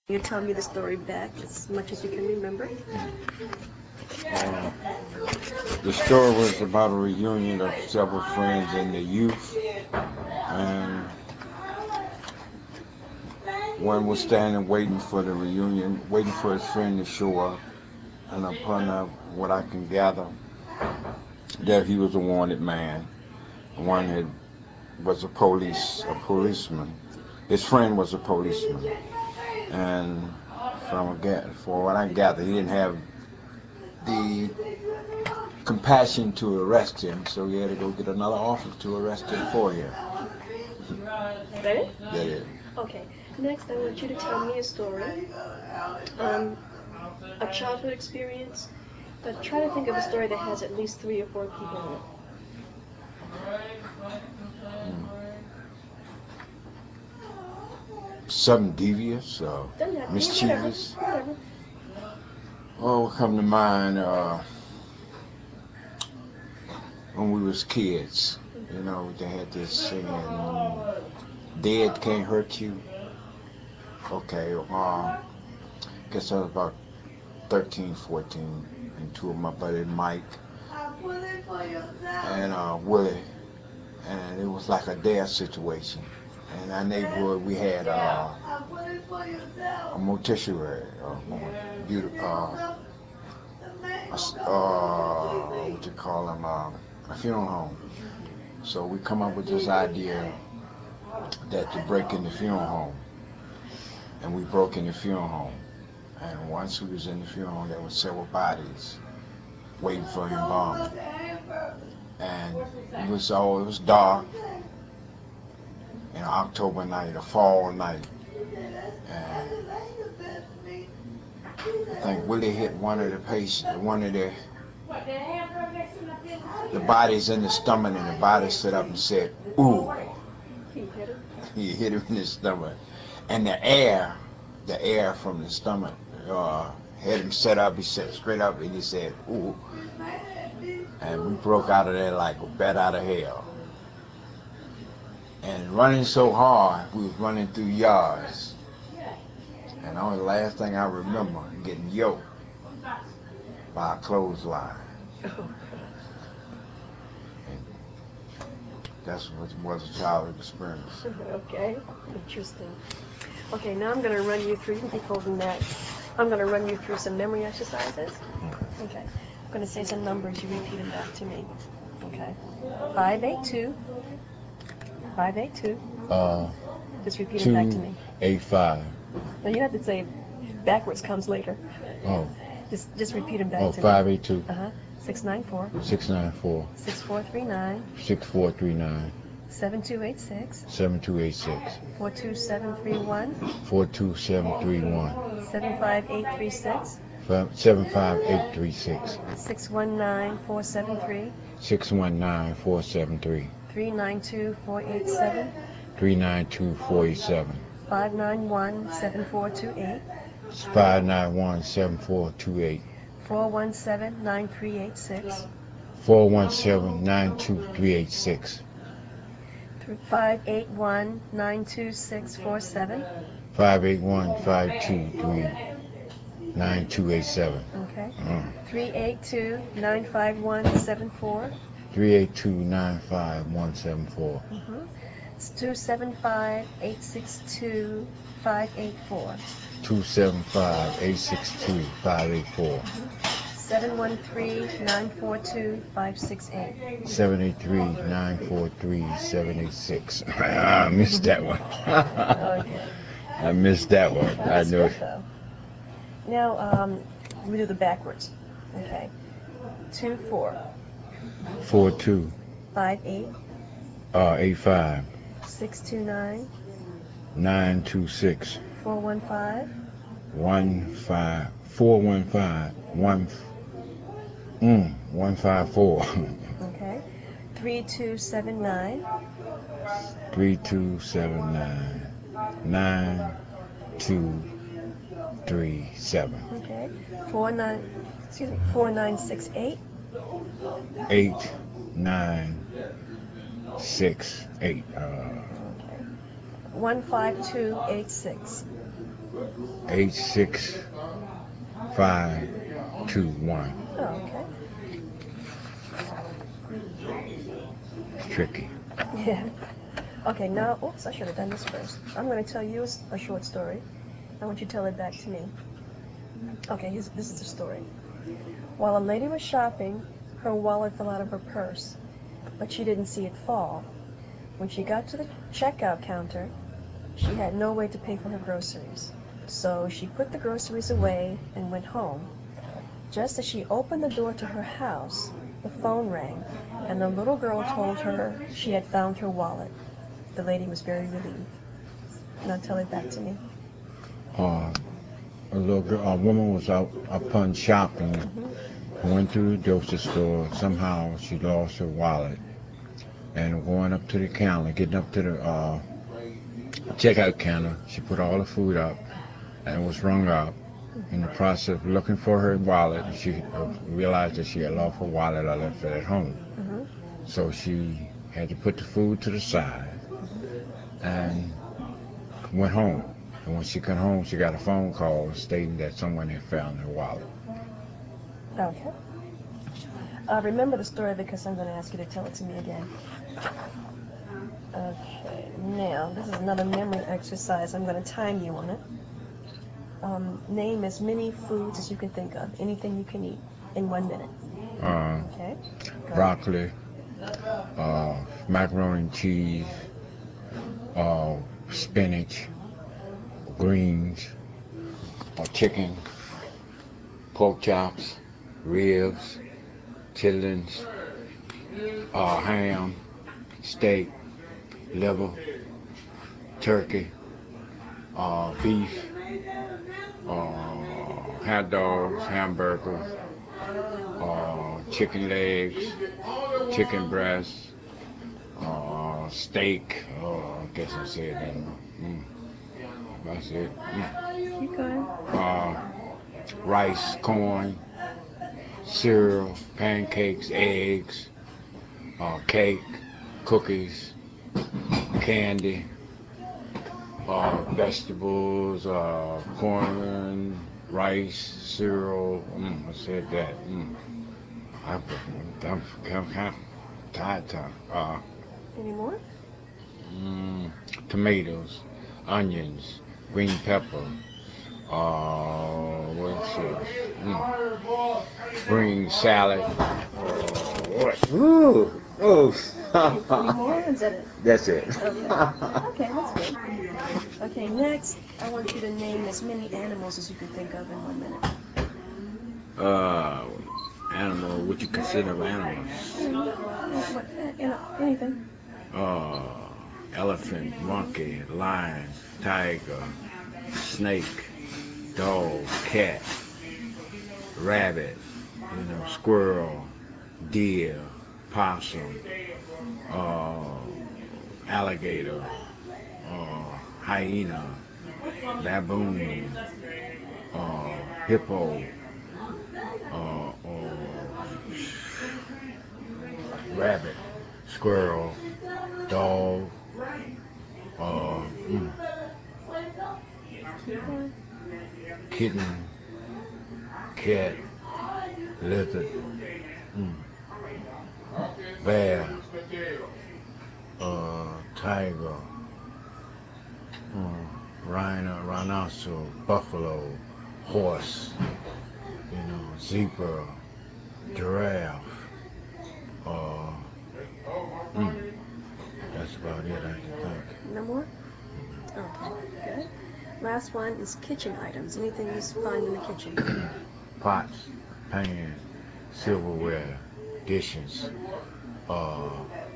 You tell me the story back as much as you can remember. Uh, the story was about a reunion of several friends in the youth, and one was standing waiting for the reunion, waiting for his friend to show up. And upon what I can gather, that he was a wanted man. One had, was a policeman. His friend was a policeman, and for what I gather, he didn't have the compassion to arrest him, so he had to go get another officer to arrest him for him. That it? That is. Okay. Next, I want you to tell me a story, a childhood experience, but try to think of a story that has at least 3 or 4 people in it. Something devious, Doesn't have to be mischievous. whatever. Oh, come to mind when we was kids. You know, they had this saying, "Dead can't hurt you." Okay, guess I was about 13, 14, and two of my buddy Mike and Willie, and it was like a dare situation. In our neighborhood, we had a mortuary, what you call them, a funeral home. So we come up with this idea that to break in the funeral home, and we broke in the funeral home. And once we was in the funeral home, there were several bodies waiting for embalming. And it was dark, October night, a fall night, and I think Willie hit one of the patients, one of the bodies in the stomach, and the body stood up and said, "Ooh." He hit him. He hit him in the stomach, and the air from the stomach, had him set up. He sat straight up, and he said, "Ooh," and we broke out of there like a bat out of hell. And running so hard, we was running through yards. And the last thing I remember getting yoked by a clothesline. And that's what was a childhood experience. Okay, interesting. Okay, now I'm going to run you through, you can keep holding that. I'm going to run you through some memory exercises. Okay, I'm going to say some numbers, you repeat them back to me. Okay, 582, 582. Just repeat them back to me. 285. No, you have to say backwards comes later. Oh. Just repeat them back to me. 582. 694. 694. 6439. 6439. 7286. 7286. 42731. 42731. 75836. 75836. 619473. 619473. 392487. 392487. 5917428. 5917428. 4179386. 4179286. 581 92647. 581-523-9287. Okay. 382 951 74. 382-95174. It's 275 862 584. 275-862-584. 713 942 568. 783-943-786. I missed that one. Okay. I missed that one. I That's know. good though. Now, we do the backwards. Okay. 24 42 58 85 629 926 415 15 415 154. Okay. 3279 3279 9237. Okay. 4968. 8968. Okay. 15286. 86521. Oh, okay. It's tricky. Yeah. Okay, now, oops, I should have done this first. I'm going to tell you a short story. I want you to tell it back to me. Okay, this is the story. While a lady was shopping, her wallet fell out of her purse, but she didn't see it fall. When she got to the checkout counter, she had no way to pay for her groceries. So she put the groceries away and went home. Just as she opened the door to her house, the phone rang, and the little girl told her she had found her wallet. The lady was very relieved. Now tell it back to me. Uh, a woman was out upon shopping, went through the grocery store. Somehow she lost her wallet, and going up to the counter, getting up to the checkout counter, she put all the food up, and was rung up. In the process of looking for her wallet, she realized that she had lost her wallet or left it at home. So she had to put the food to the side and went home. And when she got home, she got a phone call stating that someone had found her wallet. Okay. Remember the story because I'm going to ask you to tell it to me again. Okay, now this is another memory exercise. I'm going to time you on it. Name as many foods as you can think of. Anything you can eat in 1 minute. Okay. Broccoli, macaroni and cheese, spinach, greens, chicken, pork chops, ribs, chitlins, ham, steak, liver, turkey, beef, hot dogs, hamburgers, chicken legs, chicken breasts, steak. I guess I said that. That's it. Keep going. Rice, corn, cereal, pancakes, eggs, cake, cookies, candy, vegetables, corn, rice, cereal. I said that. I'm tired. Any more? Tomatoes, onions, green pepper. What's green salad. What? Ooh. Oh. Any more? Is that it? That's it. Okay. Okay, that's good. Okay, next, I want you to name as many animals as you can think of in 1 minute. uh, Animal, what you consider animals? Anything. Uh, Elephant, monkey, lion, tiger, snake, dog, cat, rabbit, squirrel, deer, possum, uh, alligator, hyena, baboon, hippo, rabbit, squirrel, dog, uh, mm, kitten, cat, lizard, bear, tiger, rhinoceros, buffalo, horse, zebra, giraffe. Uh, that's about it, I can think. No more? Okay, good. Last one is kitchen items. Anything you find in the kitchen. Pots, pans, silverware, dishes, uh,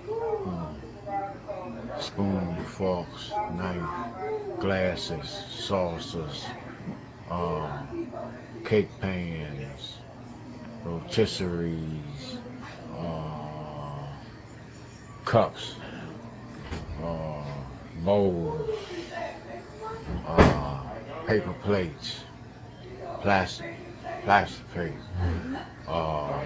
spoon, forks, knife, glasses, saucers, uh, cake pans, rotisseries, uh, cups, uh, bowls, uh, paper plates, plastic, plastic plates, uh,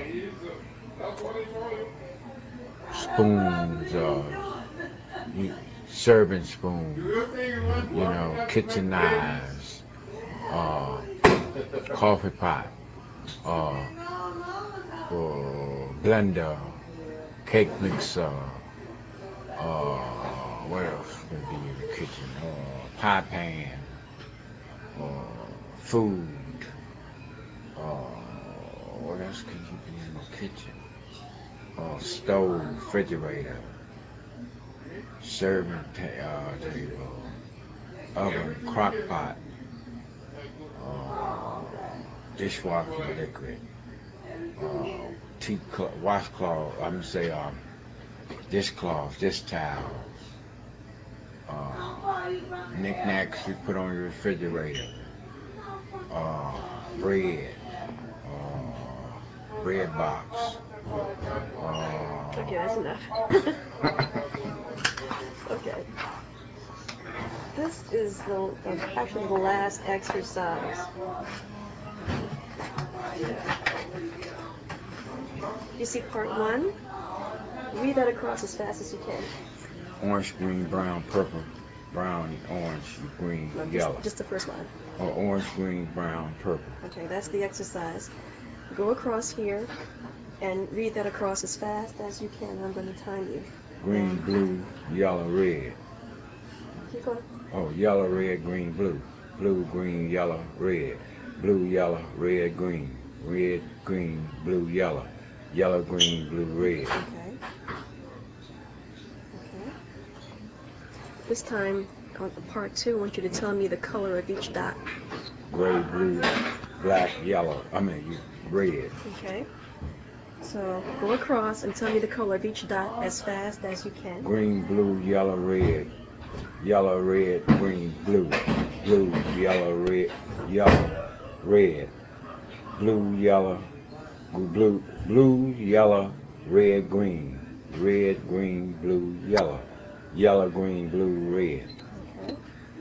spoons, serving spoons, kitchen knives, coffee pot, blender, cake mixer, what else could be in the kitchen? Pie pan, food. What else can you be in the kitchen? Stove, refrigerator, table, oven, crock pot, dishwashing liquid, washcloth. I'm gonna say dishcloths, dish towels, knickknacks you put on your refrigerator, bread, bread box. Okay, that's enough. Okay. This is actually the last exercise. You see part one? Read that across as fast as you can. Orange, green, brown, purple, brown, orange, green, No, yellow. just the first line. Orange, green, brown, purple. Okay, that's the exercise. Go across here and read that across as fast as you can. I'm going to time you. Green, blue, yellow, red. Keep going. Yellow, red, green, blue. Blue, green, yellow, red. Blue, yellow, red, green. Red, green, blue, yellow. Yellow, green, blue, red. Okay. Okay. This time, on part two, I want you to tell me the color of each dot. Gray, blue, black, yellow. Red. Okay. So go across and tell me the color of each dot as fast as you can. Green, blue, yellow, red. Yellow, red, green, blue. Blue, yellow, red, yellow, red. Blue, yellow, blue, yellow, red, green. Red, green, blue, yellow. Yellow, green, blue, red. Okay.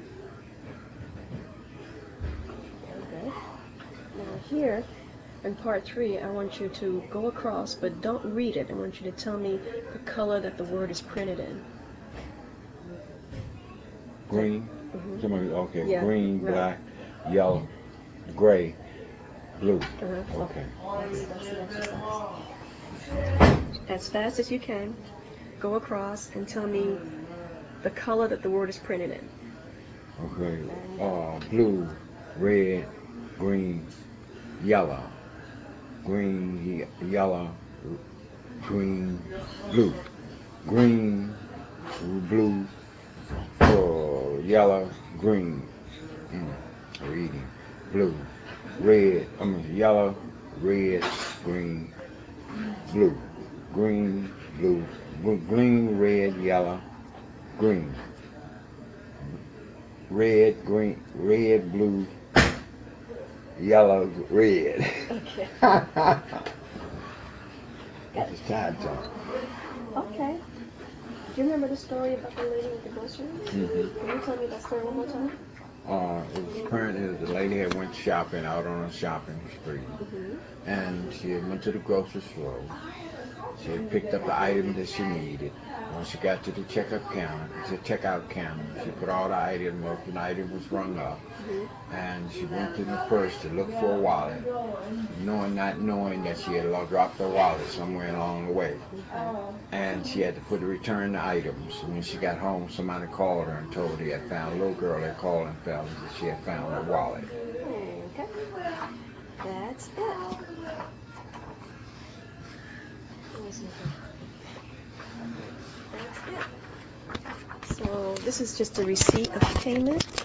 Very good. Now here, in part three, I want you to go across, but don't read it. I want you to tell me the color that the word is printed in. Green. Mm-hmm. Okay. Yeah, Green, right. black, yellow, gray, blue. Uh-huh. Okay. That's the exercise. As fast as you can, go across and tell me the color that the word is printed in. Okay. Blue, red, green, yellow. Green, yellow, green, blue. Green, blue, yellow, green. Reading. Blue, red. Yellow, red, green, blue. Green, blue, green, red, yellow, green. Red, green, red, blue, yellow, red. Okay. It's time jump. Okay. Do you remember the story about the lady with the groceries? Mm-hmm. Can you tell me that story one more time? It was apparently the lady had went shopping out on a shopping spree, Mm-hmm. and she had went to the grocery store. She had picked up the item that she needed. When she got to the checkout counter, she put all the items up, and the item was rung up. Mm-hmm. And she went in the purse to look for a wallet, not knowing that she had dropped her wallet somewhere along the way. And she had to return the items. When she got home, somebody called her and told her they had found a little girl. They called and found that she had found her wallet. Okay. That's it. Let me see here. That's it. So this is just a receipt of payment.